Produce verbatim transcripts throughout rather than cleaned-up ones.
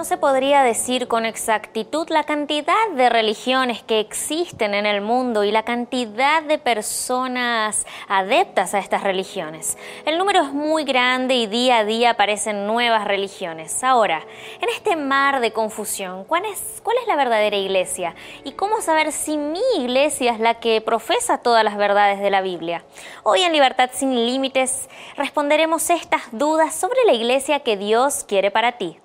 No se podría decir con exactitud la cantidad de religiones que existen en el mundo y la cantidad de personas adeptas a estas religiones. El número es muy grande y día a día aparecen nuevas religiones. Ahora, en este mar de confusión, ¿cuál es, cuál es la verdadera iglesia? ¿Y cómo saber si mi iglesia es la que profesa todas las verdades de la Biblia? Hoy en Libertad Sin Límites responderemos estas dudas sobre la iglesia que Dios quiere para ti.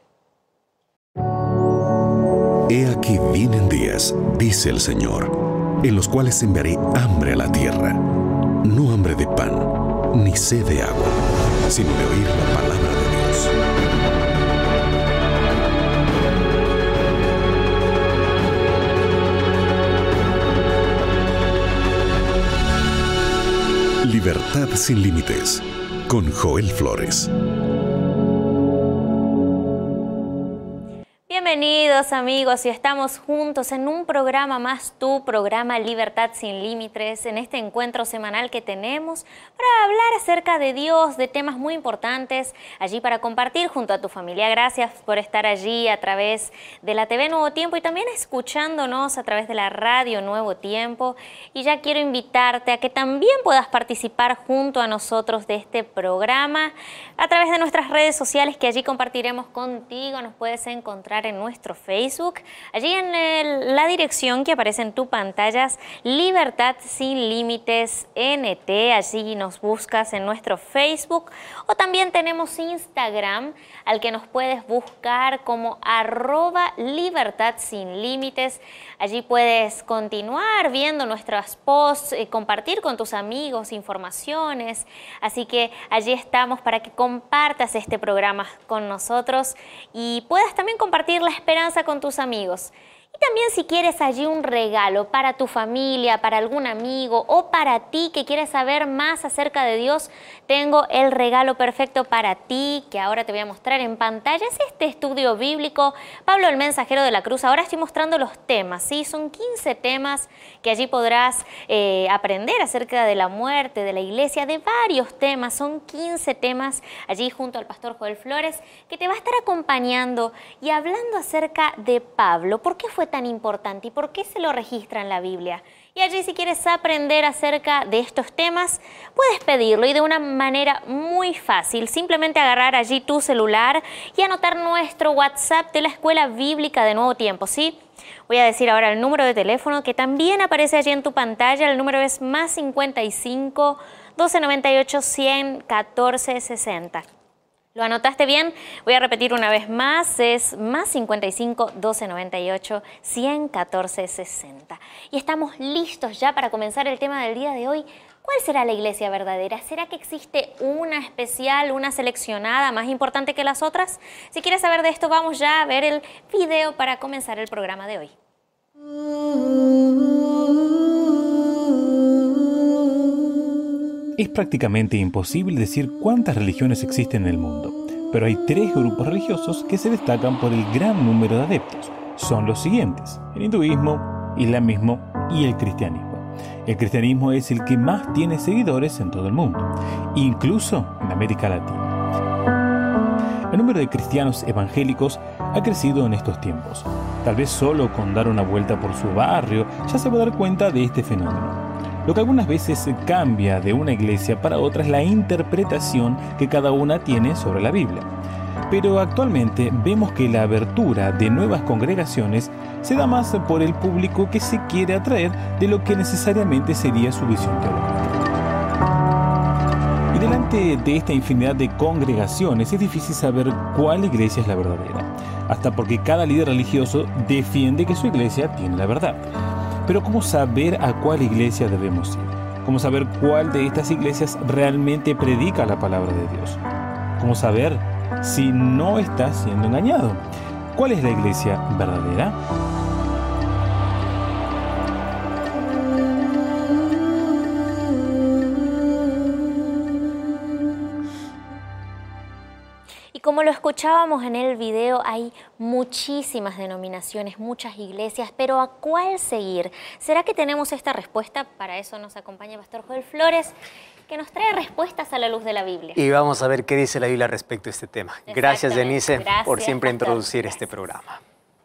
He aquí vienen días, dice el Señor, en los cuales enviaré hambre a la tierra, no hambre de pan, ni sed de agua, sino de oír la palabra de Dios. Libertad Sin Límites, con Joel Flores. Bienvenidos amigos, y estamos juntos en un programa más, tu programa Libertad Sin Límites, en este encuentro semanal que tenemos para hablar acerca de Dios, de temas muy importantes, allí para compartir junto a tu familia. Gracias por estar allí a través de la T V Nuevo Tiempo y también escuchándonos a través de la radio Nuevo Tiempo. Y ya quiero invitarte a que también puedas participar junto a nosotros de este programa a través de nuestras redes sociales, que allí compartiremos contigo. Nos puedes encontrar en nuestro Facebook, allí en el, la dirección que aparece en tu pantallas, Libertad Sin Límites N T, allí nos buscas en nuestro Facebook, o también tenemos Instagram, al que nos puedes buscar como arroba Libertad Sin Límites. Allí puedes continuar viendo nuestros posts, eh, compartir con tus amigos informaciones, así que allí estamos para que compartas este programa con nosotros y puedas también compartir la esperanza con tus amigos. Y también si quieres allí un regalo para tu familia, para algún amigo o para ti que quieres saber más acerca de Dios, tengo el regalo perfecto para ti que ahora te voy a mostrar en pantalla. Es este estudio bíblico, Pablo el Mensajero de la Cruz. Ahora estoy mostrando los temas, ¿sí? Son quince temas que allí podrás eh, aprender acerca de la muerte, de la iglesia, de varios temas. Son quince temas allí junto al pastor Joel Flores, que te va a estar acompañando y hablando acerca de Pablo. ¿Por qué fue tan importante y por qué se lo registra en la Biblia? Y allí, si quieres aprender acerca de estos temas, puedes pedirlo y de una manera muy fácil. Simplemente agarrar allí tu celular y anotar nuestro WhatsApp de la Escuela Bíblica de Nuevo Tiempo, ¿sí? Voy a decir ahora el número de teléfono que también aparece allí en tu pantalla. El número es más cincuenta y cinco, doce noventa y ocho, cien, catorce, sesenta. ¿Lo anotaste bien? Voy a repetir una vez más, es más cincuenta y cinco, doce noventa y ocho, cien, catorce, sesenta. Y estamos listos ya para comenzar el tema del día de hoy. ¿Cuál será la iglesia verdadera? ¿Será que existe una especial, una seleccionada más importante que las otras? Si quieres saber de esto, vamos ya a ver el video para comenzar el programa de hoy. Es prácticamente imposible decir cuántas religiones existen en el mundo, pero hay tres grupos religiosos que se destacan por el gran número de adeptos. Son los siguientes: el hinduismo, islamismo y el cristianismo. El cristianismo es el que más tiene seguidores en todo el mundo, incluso en América Latina. El número de cristianos evangélicos ha crecido en estos tiempos. Tal vez solo con dar una vuelta por su barrio ya se va a dar cuenta de este fenómeno. Lo que algunas veces cambia de una iglesia para otra es la interpretación que cada una tiene sobre la Biblia. Pero actualmente vemos que la abertura de nuevas congregaciones se da más por el público que se quiere atraer de lo que necesariamente sería su visión teológica. Y delante de esta infinidad de congregaciones es difícil saber cuál iglesia es la verdadera, hasta porque cada líder religioso defiende que su iglesia tiene la verdad. Pero ¿cómo saber a cuál iglesia debemos ir? ¿Cómo saber cuál de estas iglesias realmente predica la palabra de Dios? ¿Cómo saber si no estás siendo engañado? ¿Cuál es la iglesia verdadera? Como como lo escuchábamos en el video, hay muchísimas denominaciones, muchas iglesias, pero ¿a cuál seguir? ¿Será que tenemos esta respuesta? Para eso nos acompaña Pastor Joel Flores, que nos trae respuestas a la luz de la Biblia. Y vamos a ver qué dice la Biblia respecto a este tema. Gracias, Denise, Gracias, por siempre Pastor. introducir Gracias. este programa.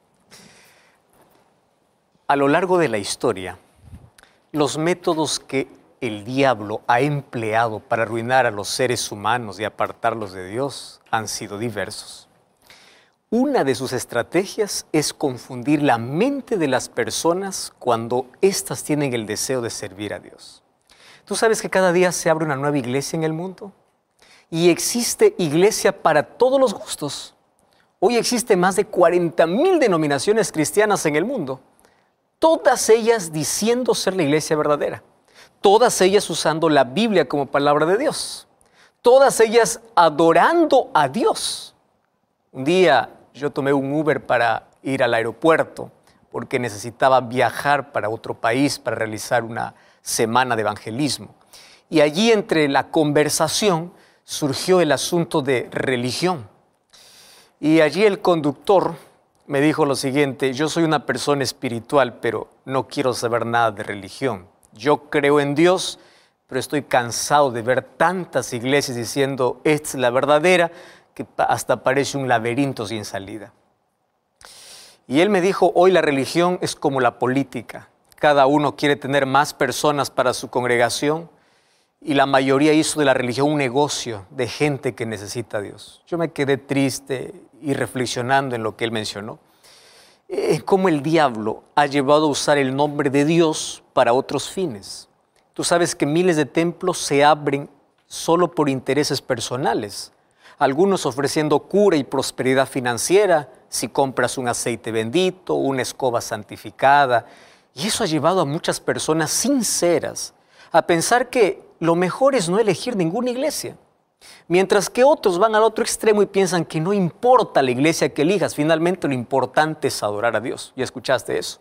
A lo largo de la historia, los métodos que el diablo ha empleado para arruinar a los seres humanos y apartarlos de Dios han sido diversos. Una de sus estrategias es confundir la mente de las personas cuando éstas tienen el deseo de servir a Dios. ¿Tú sabes que cada día se abre una nueva iglesia en el mundo? Y existe iglesia para todos los gustos. Hoy existe más de cuarenta mil denominaciones cristianas en el mundo. Todas ellas diciendo ser la iglesia verdadera. Todas ellas usando la Biblia como palabra de Dios. Todas ellas adorando a Dios. Un día yo tomé un Uber para ir al aeropuerto porque necesitaba viajar para otro país para realizar una semana de evangelismo. Y allí entre la conversación surgió el asunto de religión. Y allí el conductor me dijo lo siguiente: yo soy una persona espiritual, pero no quiero saber nada de religión. Yo creo en Dios, pero estoy cansado de ver tantas iglesias diciendo esta es la verdadera, que hasta parece un laberinto sin salida. Y él me dijo, hoy la religión es como la política. Cada uno quiere tener más personas para su congregación y la mayoría hizo de la religión un negocio de gente que necesita a Dios. Yo me quedé triste y reflexionando en lo que él mencionó. Eh, cómo el diablo ha llevado a usar el nombre de Dios para otros fines. Tú sabes que miles de templos se abren solo por intereses personales. Algunos ofreciendo cura y prosperidad financiera, si compras un aceite bendito, una escoba santificada. Y eso ha llevado a muchas personas sinceras a pensar que lo mejor es no elegir ninguna iglesia. Mientras que otros van al otro extremo y piensan que no importa la iglesia que elijas, finalmente lo importante es adorar a Dios. ¿Ya escuchaste eso?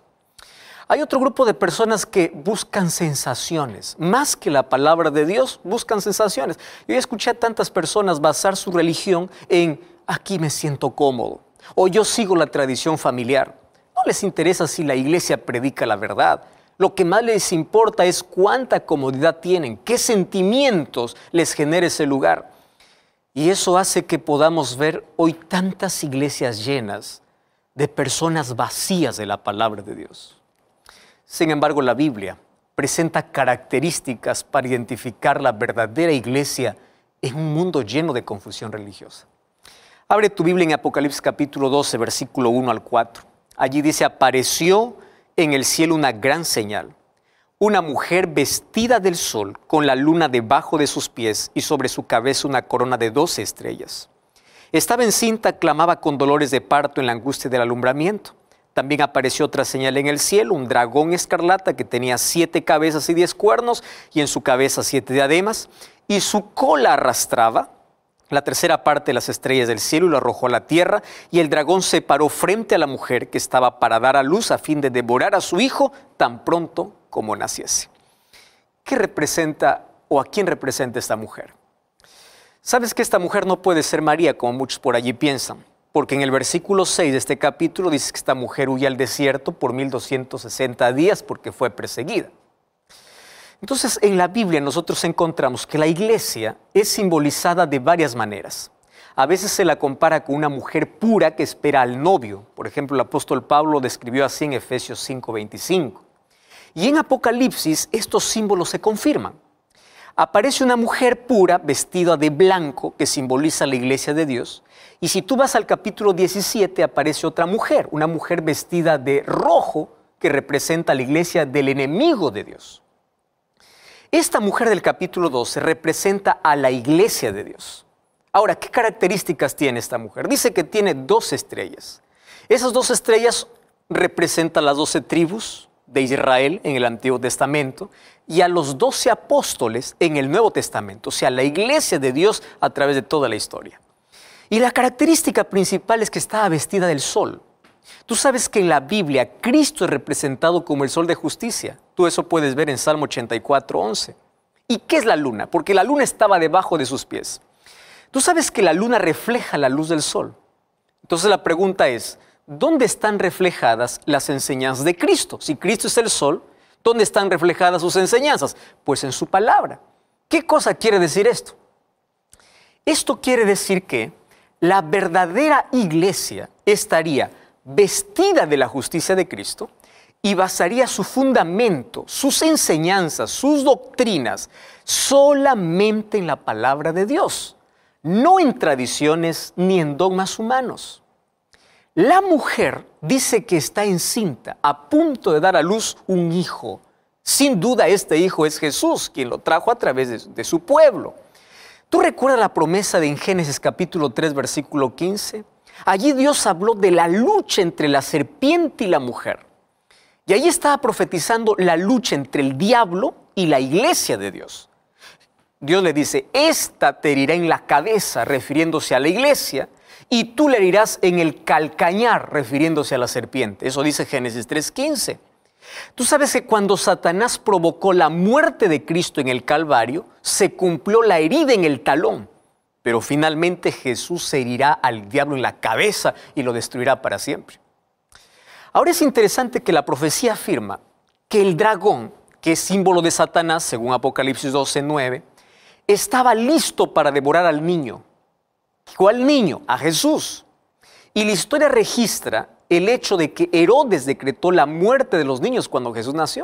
Hay otro grupo de personas que buscan sensaciones, más que la palabra de Dios, buscan sensaciones. Yo ya escuché a tantas personas basar su religión en aquí me siento cómodo, o yo sigo la tradición familiar. No les interesa si la iglesia predica la verdad. Lo que más les importa es cuánta comodidad tienen, qué sentimientos les genera ese lugar. Y eso hace que podamos ver hoy tantas iglesias llenas de personas vacías de la palabra de Dios. Sin embargo, la Biblia presenta características para identificar la verdadera iglesia en un mundo lleno de confusión religiosa. Abre tu Biblia en Apocalipsis capítulo doce, versículo uno al cuatro. Allí dice, apareció en el cielo una gran señal, una mujer vestida del sol, con la luna debajo de sus pies y sobre su cabeza una corona de doce estrellas. Estaba encinta, clamaba con dolores de parto en la angustia del alumbramiento. También apareció otra señal en el cielo, un dragón escarlata que tenía siete cabezas y diez cuernos, y en su cabeza siete diademas, y su cola arrastraba la tercera parte de las estrellas del cielo y lo arrojó a la tierra, y el dragón se paró frente a la mujer que estaba para dar a luz a fin de devorar a su hijo tan pronto como naciese. ¿Qué representa o a quién representa esta mujer? ¿Sabes que esta mujer no puede ser María, como muchos por allí piensan? Porque en el versículo seis de este capítulo dice que esta mujer huye al desierto por mil doscientos sesenta días porque fue perseguida. Entonces, en la Biblia nosotros encontramos que la iglesia es simbolizada de varias maneras. A veces se la compara con una mujer pura que espera al novio. Por ejemplo, el apóstol Pablo lo describió así en Efesios cinco veinticinco. Y en Apocalipsis estos símbolos se confirman. Aparece una mujer pura vestida de blanco que simboliza la iglesia de Dios. Y si tú vas al capítulo diecisiete aparece otra mujer, una mujer vestida de rojo que representa la iglesia del enemigo de Dios. Esta mujer del capítulo doce representa a la iglesia de Dios. Ahora, ¿qué características tiene esta mujer? Dice que tiene dos estrellas. Esas dos estrellas representan las doce tribus de Israel en el Antiguo Testamento y a los doce apóstoles en el Nuevo Testamento, o sea, la iglesia de Dios a través de toda la historia. Y la característica principal es que estaba vestida del sol. Tú sabes que en la Biblia Cristo es representado como el sol de justicia. Tú eso puedes ver en Salmo ochenta y cuatro, once. ¿Y qué es la luna? Porque la luna estaba debajo de sus pies. Tú sabes que la luna refleja la luz del sol. Entonces la pregunta es, ¿dónde están reflejadas las enseñanzas de Cristo? Si Cristo es el sol, ¿dónde están reflejadas sus enseñanzas? Pues en su palabra. ¿Qué cosa quiere decir esto? Esto quiere decir que la verdadera iglesia estaría vestida de la justicia de Cristo y basaría su fundamento, sus enseñanzas, sus doctrinas, solamente en la palabra de Dios, no en tradiciones ni en dogmas humanos. La mujer dice que está encinta, a punto de dar a luz un hijo. Sin duda este hijo es Jesús, quien lo trajo a través de, de su pueblo. ¿Tú recuerdas la promesa de en Génesis capítulo tres, versículo quince? Allí Dios habló de la lucha entre la serpiente y la mujer. Y allí estaba profetizando la lucha entre el diablo y la iglesia de Dios. Dios le dice, esta te herirá en la cabeza, refiriéndose a la iglesia, y tú le herirás en el calcañar, refiriéndose a la serpiente. Eso dice Génesis tres quince. Tú sabes que cuando Satanás provocó la muerte de Cristo en el Calvario, se cumplió la herida en el talón. Pero finalmente Jesús se herirá al diablo en la cabeza y lo destruirá para siempre. Ahora es interesante que la profecía afirma que el dragón, que es símbolo de Satanás, según Apocalipsis doce nueve, estaba listo para devorar al niño. ¿Cuál niño? A Jesús. Y la historia registra el hecho de que Herodes decretó la muerte de los niños cuando Jesús nació.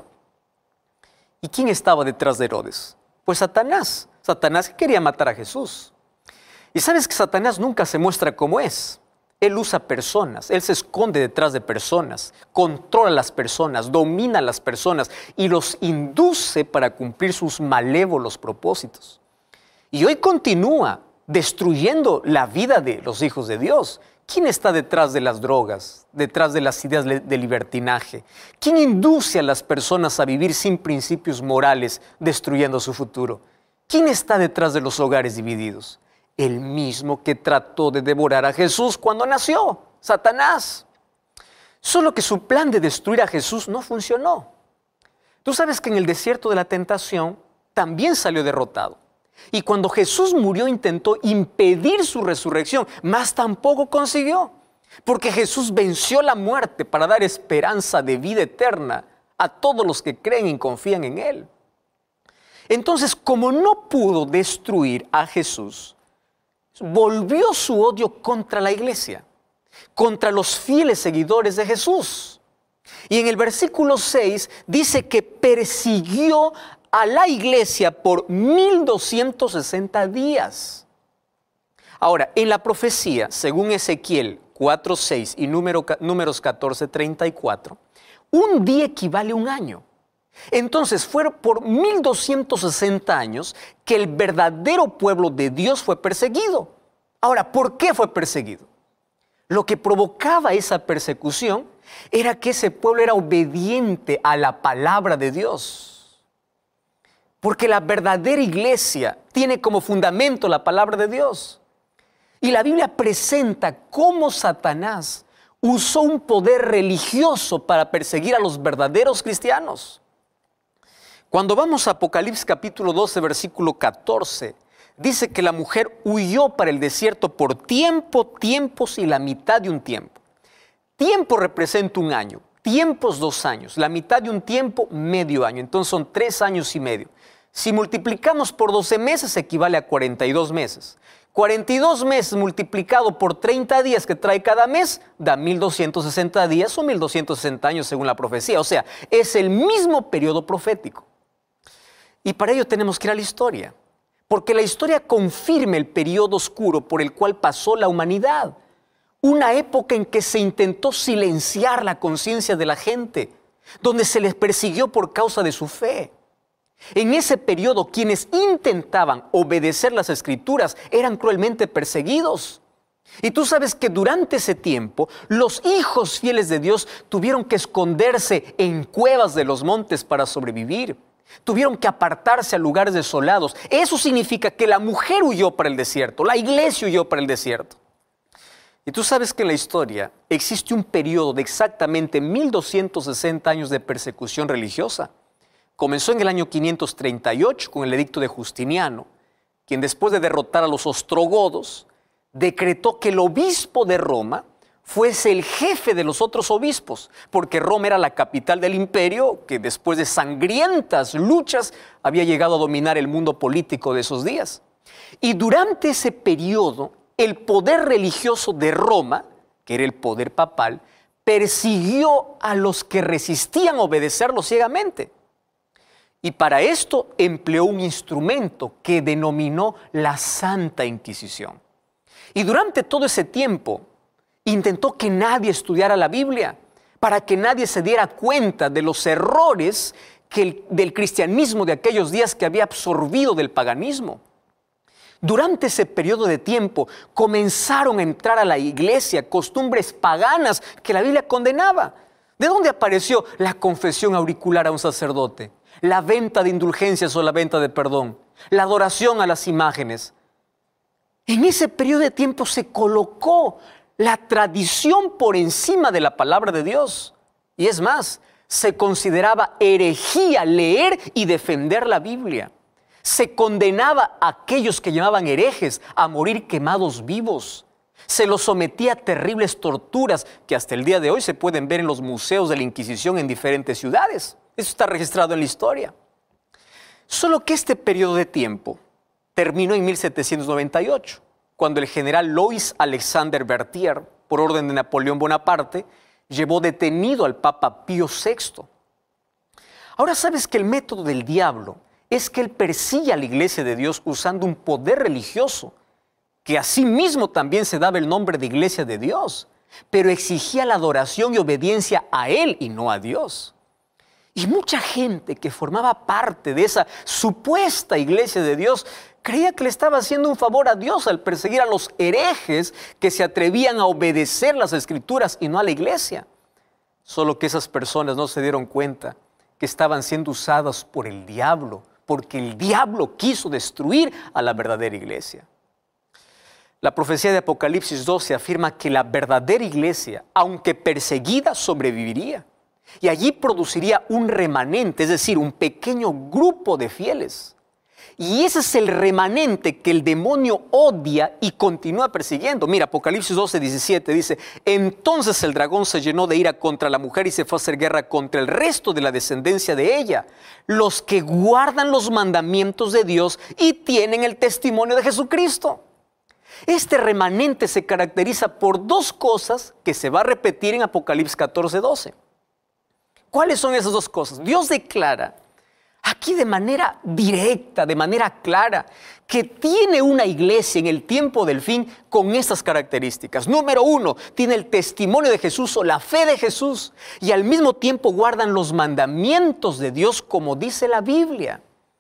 ¿Y quién estaba detrás de Herodes? Pues Satanás. Satanás que quería matar a Jesús. Y sabes que Satanás nunca se muestra como es. Él usa personas, él se esconde detrás de personas, controla a las personas, domina a las personas y los induce para cumplir sus malévolos propósitos. Y hoy continúa destruyendo la vida de los hijos de Dios. ¿Quién está detrás de las drogas, detrás de las ideas de libertinaje? ¿Quién induce a las personas a vivir sin principios morales, destruyendo su futuro? ¿Quién está detrás de los hogares divididos? El mismo que trató de devorar a Jesús cuando nació, Satanás. Solo que su plan de destruir a Jesús no funcionó. Tú sabes que en el desierto de la tentación también salió derrotado. Y cuando Jesús murió intentó impedir su resurrección, mas tampoco consiguió. Porque Jesús venció la muerte para dar esperanza de vida eterna a todos los que creen y confían en Él. Entonces, como no pudo destruir a Jesús, volvió su odio contra la iglesia, contra los fieles seguidores de Jesús. Y en el versículo seis dice que persiguió a la iglesia por mil doscientos sesenta días. Ahora, en la profecía, según Ezequiel cuatro seis y número, números catorce treinta y cuatro, un día equivale a un año. Entonces fueron por mil doscientos sesenta años que el verdadero pueblo de Dios fue perseguido. Ahora, ¿por qué fue perseguido? Lo que provocaba esa persecución era que ese pueblo era obediente a la palabra de Dios. Porque la verdadera iglesia tiene como fundamento la palabra de Dios. Y la Biblia presenta cómo Satanás usó un poder religioso para perseguir a los verdaderos cristianos. Cuando vamos a Apocalipsis capítulo doce, versículo catorce, dice que la mujer huyó para el desierto por tiempo, tiempos y la mitad de un tiempo. Tiempo representa un año, tiempos dos años, la mitad de un tiempo medio año, entonces son tres años y medio. Si multiplicamos por doce meses equivale a cuarenta y dos meses. cuarenta y dos meses multiplicado por treinta días que trae cada mes da mil doscientos sesenta días o mil doscientos sesenta años según la profecía. O sea, es el mismo periodo profético. Y para ello tenemos que ir a la historia, porque la historia confirma el periodo oscuro por el cual pasó la humanidad. Una época en que se intentó silenciar la conciencia de la gente, donde se les persiguió por causa de su fe. En ese periodo, quienes intentaban obedecer las Escrituras eran cruelmente perseguidos. Y tú sabes que durante ese tiempo, los hijos fieles de Dios tuvieron que esconderse en cuevas de los montes para sobrevivir. Tuvieron que apartarse a lugares desolados. Eso significa que la mujer huyó para el desierto, la iglesia huyó para el desierto. Y tú sabes que en la historia existe un periodo de exactamente mil doscientos sesenta años de persecución religiosa. Comenzó en el año quinientos treinta y ocho con el edicto de Justiniano quien después de derrotar a los ostrogodos, decretó que el obispo de Roma fuese el jefe de los otros obispos, porque Roma era la capital del imperio que después de sangrientas luchas había llegado a dominar el mundo político de esos días. Y durante ese periodo, el poder religioso de Roma, que era el poder papal, persiguió a los que resistían obedecerlo ciegamente. Y para esto empleó un instrumento que denominó la Santa Inquisición. Y durante todo ese tiempo intentó que nadie estudiara la Biblia, para que nadie se diera cuenta de los errores que el, del cristianismo de aquellos días que había absorbido del paganismo. Durante ese periodo de tiempo comenzaron a entrar a la iglesia costumbres paganas que la Biblia condenaba. ¿De dónde apareció la confesión auricular a un sacerdote? La venta de indulgencias o la venta de perdón, la adoración a las imágenes. En ese periodo de tiempo se colocó la tradición por encima de la palabra de Dios. Y es más, se consideraba herejía leer y defender la Biblia. Se condenaba a aquellos que llamaban herejes a morir quemados vivos. Se los sometía a terribles torturas que hasta el día de hoy se pueden ver en los museos de la Inquisición en diferentes ciudades. Eso está registrado en la historia. Solo que este periodo de tiempo terminó en mil setecientos noventa y ocho, cuando el general Louis Alexander Berthier, por orden de Napoleón Bonaparte, llevó detenido al Papa Pío sexto. Ahora sabes que el método del diablo es que él persigue a la Iglesia de Dios usando un poder religioso, que asimismo también se daba el nombre de Iglesia de Dios, pero exigía la adoración y obediencia a él y no a Dios. Y mucha gente que formaba parte de esa supuesta Iglesia de Dios creía que le estaba haciendo un favor a Dios al perseguir a los herejes que se atrevían a obedecer las Escrituras y no a la Iglesia. Solo que esas personas no se dieron cuenta que estaban siendo usadas por el diablo, porque el diablo quiso destruir a la verdadera Iglesia. La profecía de Apocalipsis doce afirma que la verdadera Iglesia, aunque perseguida, sobreviviría. Y allí produciría un remanente, es decir, un pequeño grupo de fieles. Y ese es el remanente que el demonio odia y continúa persiguiendo. Mira, Apocalipsis doce, diecisiete dice: entonces el dragón se llenó de ira contra la mujer y se fue a hacer guerra contra el resto de la descendencia de ella, los que guardan los mandamientos de Dios y tienen el testimonio de Jesucristo. Este remanente se caracteriza por dos cosas que se va a repetir en Apocalipsis catorce, doce. ¿Cuáles son esas dos cosas? Dios declara aquí de manera directa, de manera clara, que tiene una iglesia en el tiempo del fin con estas características. Número uno, tiene el testimonio de Jesús o la fe de Jesús y al mismo tiempo guardan los mandamientos de Dios como dice la Biblia.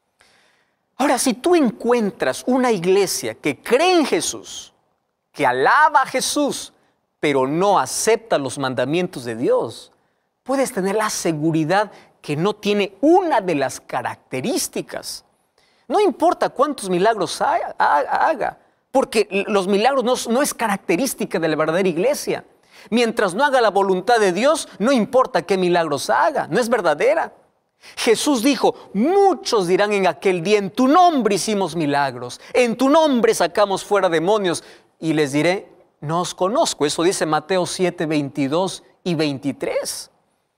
Ahora, si tú encuentras una iglesia que cree en Jesús, que alaba a Jesús, pero no acepta los mandamientos de Dios, puedes tener la seguridad que no tiene una de las características. No importa cuántos milagros haga, porque los milagros no, no es característica de la verdadera iglesia. Mientras no haga la voluntad de Dios, no importa qué milagros haga, no es verdadera. Jesús dijo: muchos dirán en aquel día, en tu nombre hicimos milagros, en tu nombre sacamos fuera demonios, y les diré, no os conozco. Eso dice Mateo siete, veintidós y veintitrés.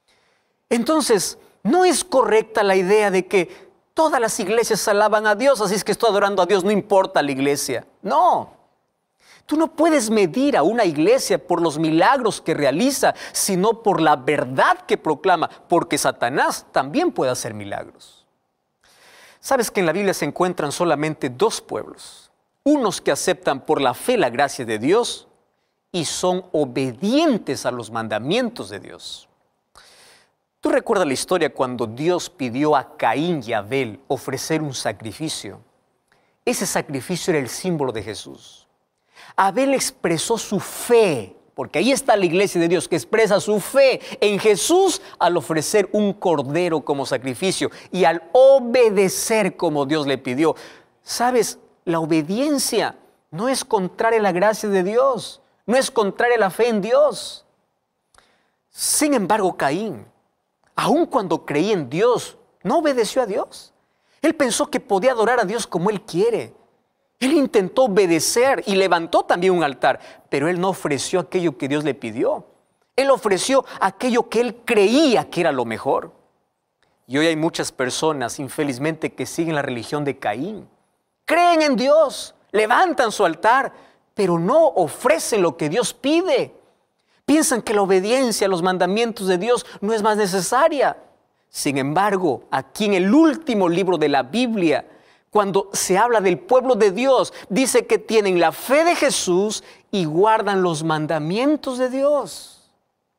Entonces, no es correcta la idea de que todas las iglesias alaban a Dios, así es que estoy adorando a Dios, no importa la iglesia. No, tú no puedes medir a una iglesia por los milagros que realiza, sino por la verdad que proclama, porque Satanás también puede hacer milagros. ¿Sabes que en la Biblia se encuentran solamente dos pueblos? Unos que aceptan por la fe la gracia de Dios y son obedientes a los mandamientos de Dios. ¿Tú recuerdas la historia cuando Dios pidió a Caín y a Abel ofrecer un sacrificio? Ese sacrificio era el símbolo de Jesús. Abel expresó su fe, porque ahí está la iglesia de Dios que expresa su fe en Jesús al ofrecer un cordero como sacrificio y al obedecer como Dios le pidió. ¿Sabes? La obediencia no es contraria a la gracia de Dios, no es contraria a la fe en Dios. Sin embargo, Caín, aun cuando creía en Dios, no obedeció a Dios. Él pensó que podía adorar a Dios como él quiere. Él intentó obedecer y levantó también un altar, pero él no ofreció aquello que Dios le pidió. Él ofreció aquello que él creía que era lo mejor. Y hoy hay muchas personas, infelizmente, que siguen la religión de Caín. Creen en Dios, levantan su altar, pero no ofrecen lo que Dios pide. Piensan que la obediencia a los mandamientos de Dios no es más necesaria. Sin embargo, aquí en el último libro de la Biblia, cuando se habla del pueblo de Dios, dice que tienen la fe de Jesús y guardan los mandamientos de Dios.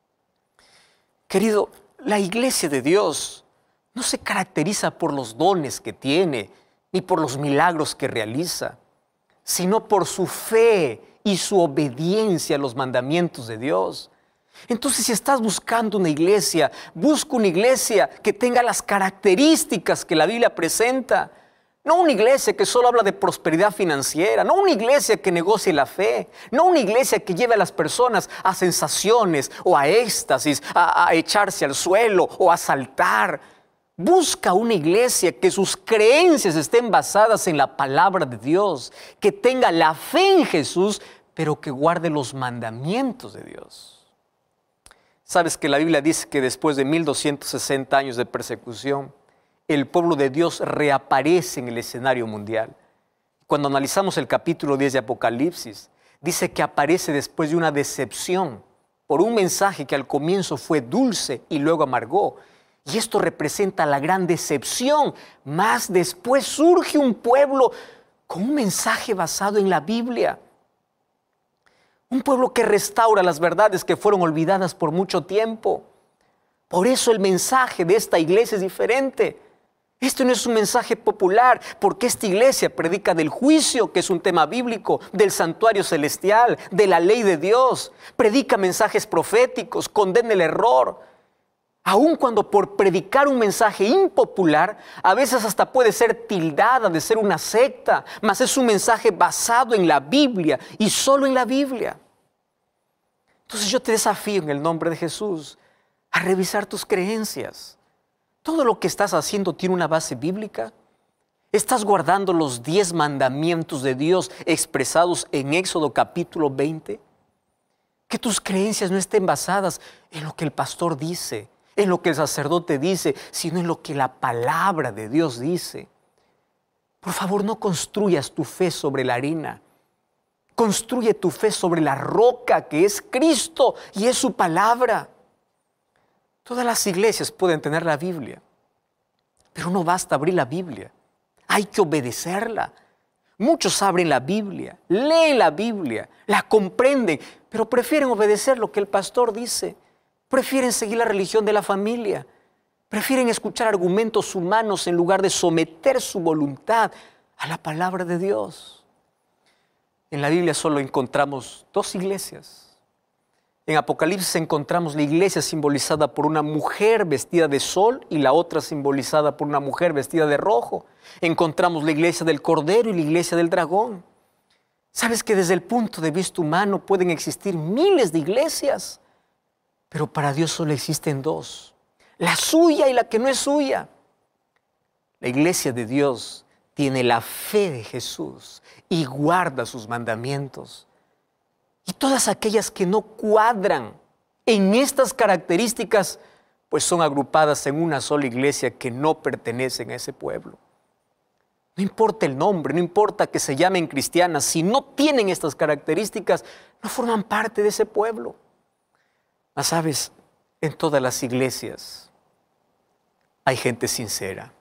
Querido, la iglesia de Dios no se caracteriza por los dones que tiene, ni por los milagros que realiza, sino por su fe y su obediencia a los mandamientos de Dios. Entonces, si estás buscando una iglesia, busca una iglesia que tenga las características que la Biblia presenta. No una iglesia que solo habla de prosperidad financiera, no una iglesia que negocie la fe, no una iglesia que lleve a las personas a sensaciones o a éxtasis, a, a echarse al suelo o a saltar. Busca una iglesia que sus creencias estén basadas en la palabra de Dios, que tenga la fe en Jesús, pero que guarde los mandamientos de Dios. Sabes que la Biblia dice que después de mil doscientos sesenta años de persecución, el pueblo de Dios reaparece en el escenario mundial. Cuando analizamos el capítulo diez de Apocalipsis, dice que aparece después de una decepción por un mensaje que al comienzo fue dulce y luego amargó. Y esto representa la gran decepción. Más después surge un pueblo con un mensaje basado en la Biblia. Un pueblo que restaura las verdades que fueron olvidadas por mucho tiempo. Por eso el mensaje de esta iglesia es diferente. Este no es un mensaje popular, porque esta iglesia predica del juicio, que es un tema bíblico, del santuario celestial, de la ley de Dios. Predica mensajes proféticos, condena el error. Aun cuando por predicar un mensaje impopular, a veces hasta puede ser tildada de ser una secta, mas es un mensaje basado en la Biblia y solo en la Biblia. Entonces yo te desafío en el nombre de Jesús a revisar tus creencias. ¿Todo lo que estás haciendo tiene una base bíblica? ¿Estás guardando los diez mandamientos de Dios expresados en Éxodo capítulo veinte? Que tus creencias no estén basadas en lo que el pastor dice, en lo que el sacerdote dice, sino en lo que la palabra de Dios dice. Por favor, no construyas tu fe sobre la arena. Construye tu fe sobre la roca que es Cristo y es su palabra. Todas las iglesias pueden tener la Biblia, pero no basta abrir la Biblia. Hay que obedecerla. Muchos abren la Biblia, leen la Biblia, la comprenden, pero prefieren obedecer lo que el pastor dice. Prefieren seguir la religión de la familia. Prefieren escuchar argumentos humanos en lugar de someter su voluntad a la palabra de Dios. En la Biblia solo encontramos dos iglesias. En Apocalipsis encontramos la iglesia simbolizada por una mujer vestida de sol y la otra simbolizada por una mujer vestida de rojo. Encontramos la iglesia del Cordero y la iglesia del Dragón. ¿Sabes que desde el punto de vista humano pueden existir miles de iglesias? Pero para Dios solo existen dos, la suya y la que no es suya. La iglesia de Dios tiene la fe de Jesús y guarda sus mandamientos. Y todas aquellas que no cuadran en estas características, pues son agrupadas en una sola iglesia que no pertenecen a ese pueblo. No importa el nombre, no importa que se llamen cristianas, si no tienen estas características, no forman parte de ese pueblo. Mas sabes, en todas las iglesias hay gente sincera.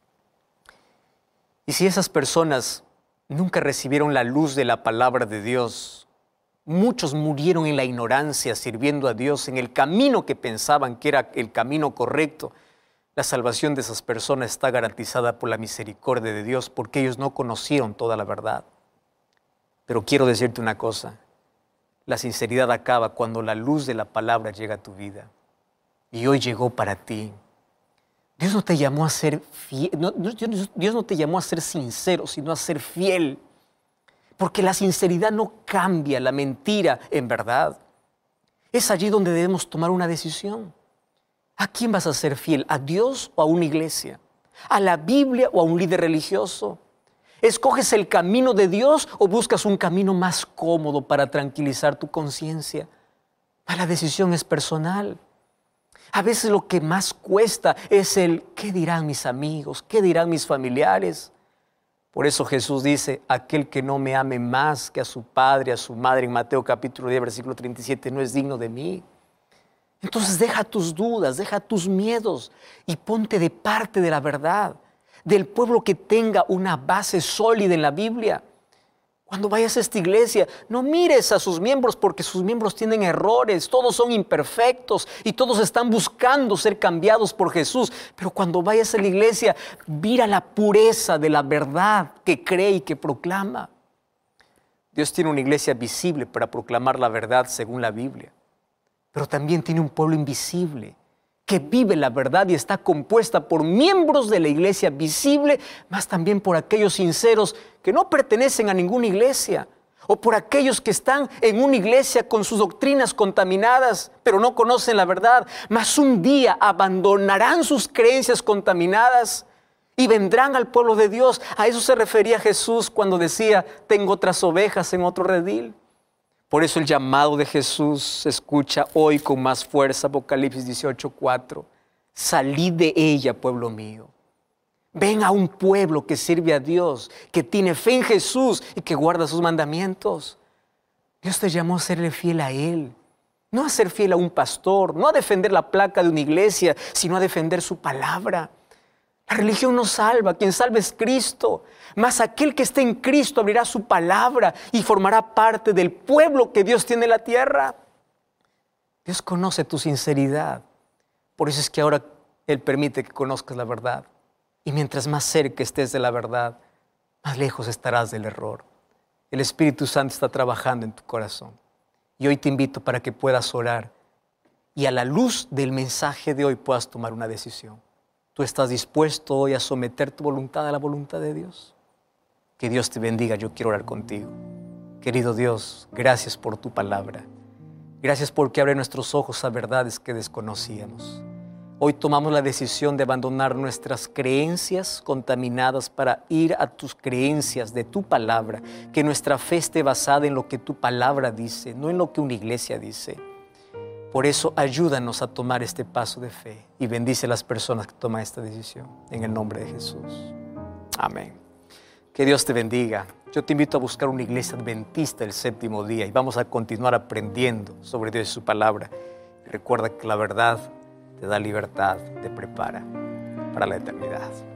Y si esas personas nunca recibieron la luz de la palabra de Dios, muchos murieron en la ignorancia sirviendo a Dios en el camino que pensaban que era el camino correcto, la salvación de esas personas está garantizada por la misericordia de Dios porque ellos no conocieron toda la verdad. Pero quiero decirte una cosa. La sinceridad acaba cuando la luz de la palabra llega a tu vida. Y hoy llegó para ti. Dios no te llamó a ser fiel, no, Dios no te llamó a ser sincero, sino a ser fiel. Porque la sinceridad no cambia la mentira en verdad. Es allí donde debemos tomar una decisión. ¿A quién vas a ser fiel? ¿A Dios o a una iglesia? ¿A la Biblia o a un líder religioso? ¿Escoges el camino de Dios o buscas un camino más cómodo para tranquilizar tu conciencia? La decisión es personal. A veces lo que más cuesta es el ¿qué dirán mis amigos? ¿Qué dirán mis familiares? Por eso Jesús dice, aquel que no me ame más que a su padre, a su madre, en Mateo capítulo diez, versículo treinta y siete, no es digno de mí. Entonces deja tus dudas, deja tus miedos y ponte de parte de la verdad, del pueblo que tenga una base sólida en la Biblia. Cuando vayas a esta iglesia, no mires a sus miembros porque sus miembros tienen errores, todos son imperfectos y todos están buscando ser cambiados por Jesús. Pero cuando vayas a la iglesia, mira la pureza de la verdad que cree y que proclama. Dios tiene una iglesia visible para proclamar la verdad según la Biblia, pero también tiene un pueblo invisible que vive la verdad y está compuesta por miembros de la iglesia visible, más también por aquellos sinceros que no pertenecen a ninguna iglesia, o por aquellos que están en una iglesia con sus doctrinas contaminadas, pero no conocen la verdad, mas un día abandonarán sus creencias contaminadas y vendrán al pueblo de Dios. A eso se refería Jesús cuando decía, tengo otras ovejas en otro redil. Por eso el llamado de Jesús se escucha hoy con más fuerza, Apocalipsis dieciocho cuatro. Salid de ella, pueblo mío. Ven a un pueblo que sirve a Dios, que tiene fe en Jesús y que guarda sus mandamientos. Dios te llamó a serle fiel a Él, no a ser fiel a un pastor, no a defender la placa de una iglesia, sino a defender su palabra. La religión no salva, quien salva es Cristo. Mas aquel que esté en Cristo abrirá su palabra y formará parte del pueblo que Dios tiene en la tierra. Dios conoce tu sinceridad. Por eso es que ahora Él permite que conozcas la verdad. Y mientras más cerca estés de la verdad, más lejos estarás del error. El Espíritu Santo está trabajando en tu corazón. Y hoy te invito para que puedas orar y a la luz del mensaje de hoy puedas tomar una decisión. ¿Tú estás dispuesto hoy a someter tu voluntad a la voluntad de Dios? Que Dios te bendiga, yo quiero orar contigo. Querido Dios, gracias por tu palabra. Gracias porque abre nuestros ojos a verdades que desconocíamos. Hoy tomamos la decisión de abandonar nuestras creencias contaminadas para ir a tus creencias de tu palabra. Que nuestra fe esté basada en lo que tu palabra dice, no en lo que una iglesia dice. Por eso ayúdanos a tomar este paso de fe y bendice a las personas que toman esta decisión. En el nombre de Jesús. Amén. Que Dios te bendiga. Yo te invito a buscar una iglesia adventista el séptimo día y vamos a continuar aprendiendo sobre Dios y su palabra. Recuerda que la verdad te da libertad, te prepara para la eternidad.